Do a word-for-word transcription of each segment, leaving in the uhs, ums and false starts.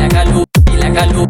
చిలకలు చిలకలు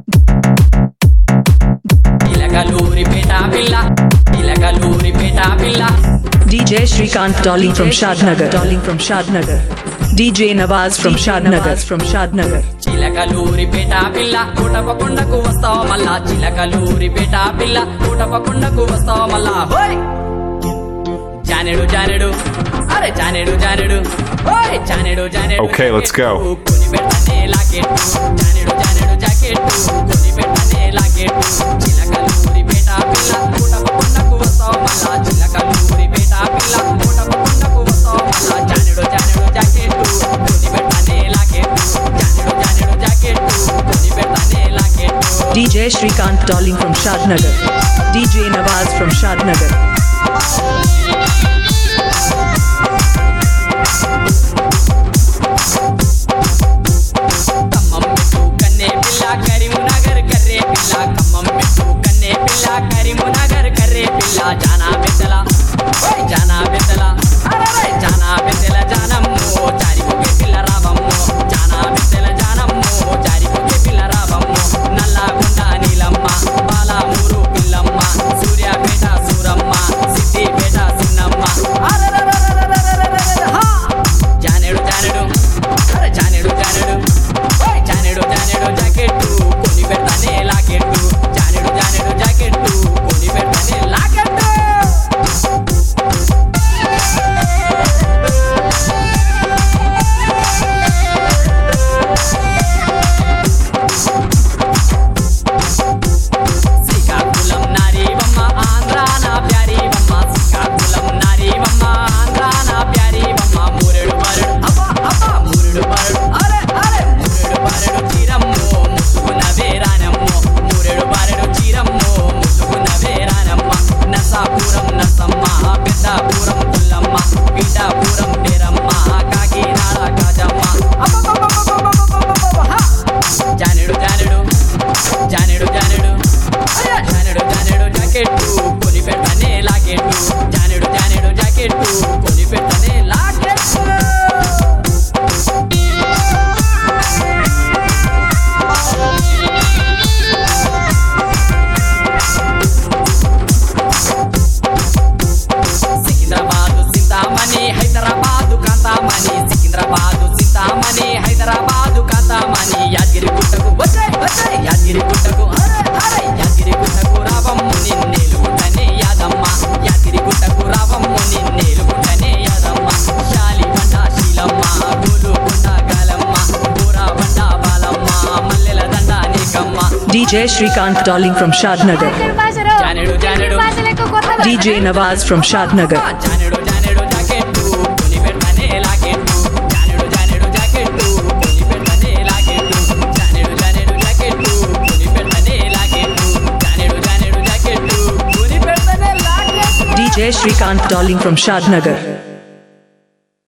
చిలకలూరిపేట పిల్ల చిలకలూరిపేట పిల్ల D J Shrikant Dolling from Shadnagar Dolling from Shadnagar D J Nawaz from Shadnagar from Shadnagar Chilakaluripet పిల్ల కోటపకొండకు వస్తావు మల్లా చిలకలూరిపేట పిల్ల కోటపకొండకు వస్తావు మల్లా హోయ్ జానెడు జానెడు అరే జానెడు జానెడు హోయ్ జానెడు జానెడు Okay, let's go. కొని పెట్టనే లాకెట్ జానెడు జానెడు జాకెట్ కొని పెట్టనే లాకెట్ చిలకలూరిపేట పిల్ల కోటపకొండకు వస్తావు మల్లా చిలకలూరిపేట పిల్ల కోటపకొండకు వస్తావు మల్లా జానెడు జానెడు జాకెట్ కొని పెట్టనే లాకెట్ జానెడు జానెడు జాకెట్ కొని పెట్టనే locket D J Shrikant Dolling from Shadnagar D J Nawaz from Shadnagar Khammam మెట్టు కన్నే పిల్ల కరీంనగర్ కర్రే పిల్ల ఖమ్మం మెట్టు కన్నే పిల్ల కరీంనగర్ కర్రే పిల్ల జానా బెద్దల ఓయ్ జానా బెద్దల అరే జానా బెద్దల జానమ్మో జారిపోగే పిల్ల రావమ్మో జానా బెద్దల జానమ్మో జారిపోగే పిల్ల రావమ్మో నల్లగొండ నీలమ్మ బాలామూరు పిల్లమ్మ సూర్యాపేట సూరమ్మ సిద్దిపేట సిన్నమ్మ హా జానెడు జానెడు అరే జానెడు జానెడు ఓయ్ జానెడు జానెడు జాకెట్టు కొని పెడతానే లాకెట్టు జానెడు జానెడు జాకెట్టు కొని పెడతానే లాకెట్టు శ్రీకాకుళం నారీవమ్మ ఆంధ్ర నా ప్యారీవమ్మ శ్రీకాకుళం నారీవమ్మ ఆంధ్ర నా ప్యారీవమ్మ మూరెడు బారెడు అబ్బా అబ్బా మూరెడు బారెడు అరే అరే మూరెడు బారెడు చీరమ్మో ముసుగున వేరానమ్మో మూరెడు బారెడు చీరమ్మో ముసుగున వేరానమ్మ నసాపురం నసమ్మ పెద్దాపురం పుల్లమ్మ పీఠాపురం పేరమ్మ కాకినాడ కాజమ్మ అబ్బబ్బబ్బబ్బబ్బబ్బబ్బబ్బబ్బ జానెడు జానెడు జానెడు జానెడు అయ్యా జానెడు జానెడు జాకెట్టు కొని పెట్టనే లాకెట్టు జానెడు జానెడు జాకెట్టు కొని పెట్టనే లాకెట్టు సికింద్రాబాదు సింతామణి హైదరాబాదు కాంతామణి సికింద్రాబాదు సింతామణి హైదరాబాదు కాంతామణి యాదగిరి గుట్టకు వచ్చాయి వచ్చాయి యాదగిరి గుట్టకు అరే అరే యాదగిరి గుట్టకు రావమ్ము నిన్నేలుగుంటనే యాదమ్మ యాదగిరి గుట్టకు రావమ్ము నిన్నేలుగుంటనే యాదమ్మ శాలిబండ శీలమ్మ గోలుకొండ గాలమ్మ బూరాబండ బాలమ్మ మల్లెల దండ నీకమ్మ D J Shrikant Dolling from Shadnagar జానెడు జానెడు D J Nawaz from Shadnagar జానెడు జానెడు జాకెట్టు కొని పెట్టనే లాకెట్టు జానెడు జానెడు జాకెట్టు కొని పెట్టనే లాకెట్టు జానెడు జానెడు జాకెట్టు కొని పెట్టనే లాకెట్టు జానెడు జానెడు జాకెట్టు కొని పెట్టనే locket D J Shrikant Dolling from Shadnagar